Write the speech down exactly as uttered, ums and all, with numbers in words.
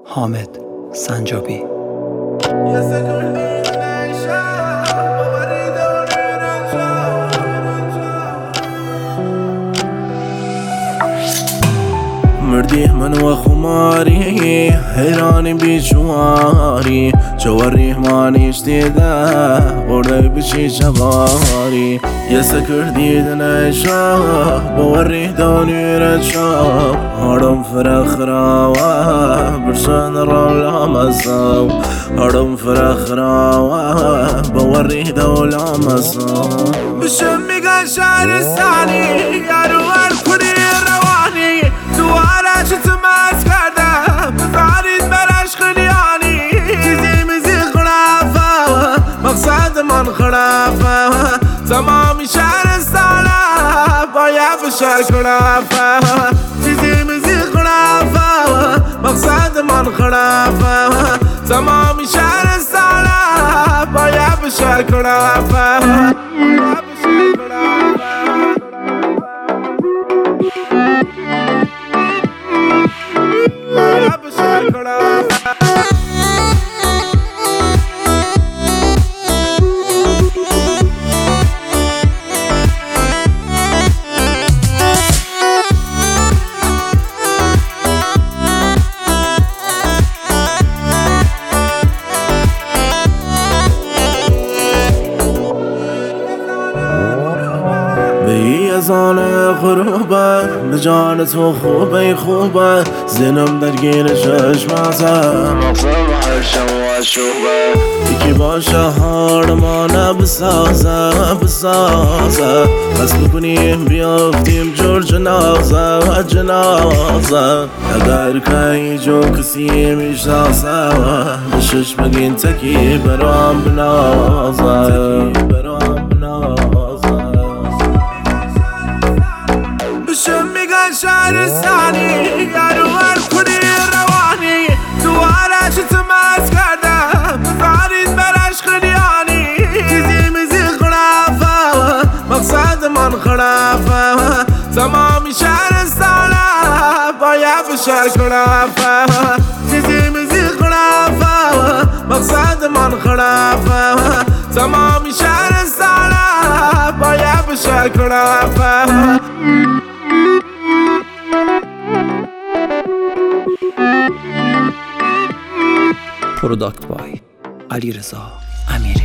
حامد سنجابی. مردی من و خماری حیرانی بیشواری جواری مانیش دیده برده بشی شباری یه سکر دیدن ایشا باوری دانی رچا هارم فرخ راوه برسان را لامزاو هارم فرخ راوه باوری دولا مزاو بشم میگن شهرستانی یارو هر کنی روانی دواره شت مز کردم فرید برش خلیانی چیزی میزی خرافه مقصد من خرافه تمامی شهرستانه باید بشر خرافه چیزی میزی خرافه مقصد من خرافه تمامی شهرستانه باید بشر خرافه زان غروبه به جان تو خوبه خوبه زنم درگیر چشمته مقصد هر شب و شوبه یکی باشه هارمانه بسازه بسازه بس بکنیم بیافتیم جور جنازه و جنازه اگر که جو کسی میشناسه بشش بگین تکی برام بنازه برام بنازه شهرستانی یارو هر کنی روانی دواره شت مز کردم فرید برش خلیانی چیزی میزی خرافه مقصد من خرافه تمامی شهرستانه باید بشر خرافه چیزی میزی خرافه مقصد من خرافه تمامی شهرستانه باید بشر خرافه. پروداکت بای علیرضا امیری.